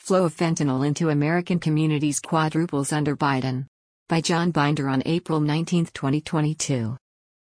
Flow of fentanyl into American communities quadruples under Biden. By John Binder on April 19, 2022.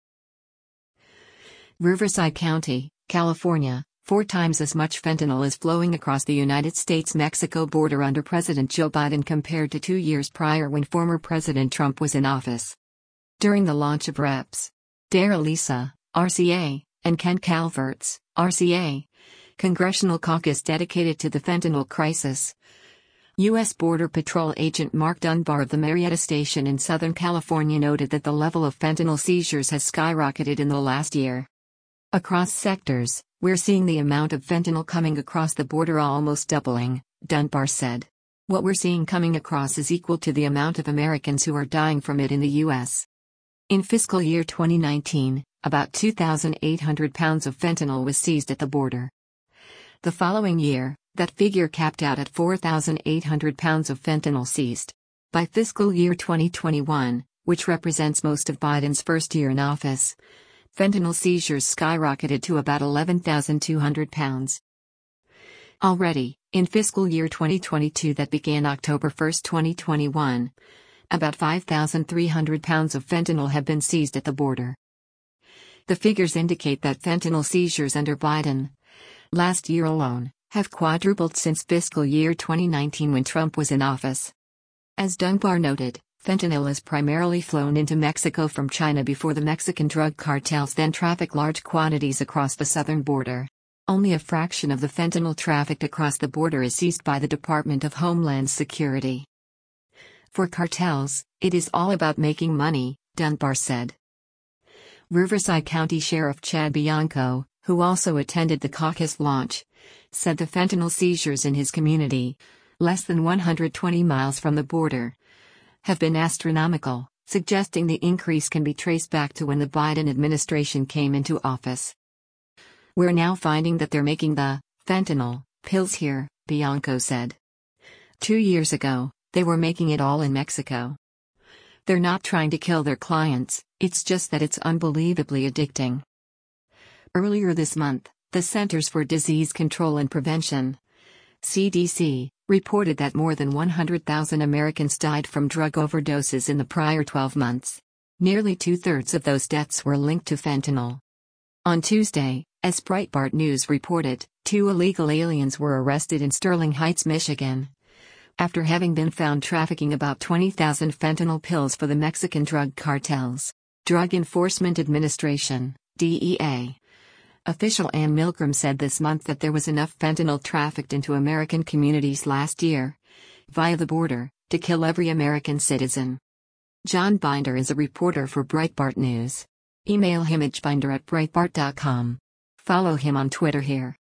Riverside County, California, 4 times as much fentanyl is flowing across the United States-Mexico border under President Joe Biden compared to 2 years prior when former President Trump was in office. During the launch of Reps. Darrell Issa, RCA, and Ken Calvert's, RCA, Congressional Caucus dedicated to the fentanyl crisis, U.S. Border Patrol Agent Mark Dunbar of the Marietta Station in Southern California noted that the level of fentanyl seizures has skyrocketed in the last year. Across sectors, we're seeing the amount of fentanyl coming across the border almost doubling, Dunbar said. What we're seeing coming across is equal to the amount of Americans who are dying from it in the U.S. In fiscal year 2019, about 2,800 pounds of fentanyl was seized at the border. The following year, that figure capped out at 4,800 pounds of fentanyl seized. By fiscal year 2021, which represents most of Biden's first year in office, fentanyl seizures skyrocketed to about 11,200 pounds. Already, in fiscal year 2022 that began October 1, 2021, about 5,300 pounds of fentanyl have been seized at the border. The figures indicate that fentanyl seizures under Biden, last year alone, have quadrupled since fiscal year 2019 when Trump was in office. As Dunbar noted, fentanyl is primarily flown into Mexico from China before the Mexican drug cartels then traffic large quantities across the southern border. Only a fraction of the fentanyl trafficked across the border is seized by the Department of Homeland Security. For cartels, it is all about making money, Dunbar said. Riverside County Sheriff Chad Bianco, who also attended the caucus launch, said the fentanyl seizures in his community, less than 120 miles from the border, have been astronomical, suggesting the increase can be traced back to when the Biden administration came into office. We're now finding that they're making the fentanyl pills here, Bianco said. 2 years ago, they were making it all in Mexico. They're not trying to kill their clients, it's just that it's unbelievably addicting. Earlier this month, the Centers for Disease Control and Prevention, CDC, reported that more than 100,000 Americans died from drug overdoses in the prior 12 months. Nearly 2/3 of those deaths were linked to fentanyl. On Tuesday, as Breitbart News reported, 2 illegal aliens were arrested in Sterling Heights, Michigan, after having been found trafficking about 20,000 fentanyl pills for the Mexican drug cartels. Drug Enforcement Administration, DEA. Official Ann Milgram said this month that there was enough fentanyl trafficked into American communities last year, via the border, to kill every American citizen. John Binder is a reporter for Breitbart News. Email him at binder@breitbart.com. Follow him on Twitter here.